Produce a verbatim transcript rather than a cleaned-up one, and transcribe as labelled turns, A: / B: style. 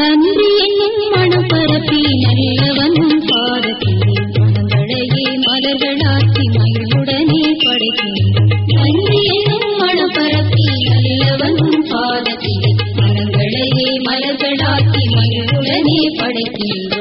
A: நன்றி என்னும் மணப்பரப்பி நல்லவனும் பாதத்திலே மனங்களையே மலர்களாக்கி மகிழ்வுடனே படைக்கின்றோம். நன்றி என்னும் மணப்பரப்பி நல்லவனும் பாதத்திலே மனங்களையே மலர்களாக்கி மகிழ்வுடனே படைக்கின்றோம்.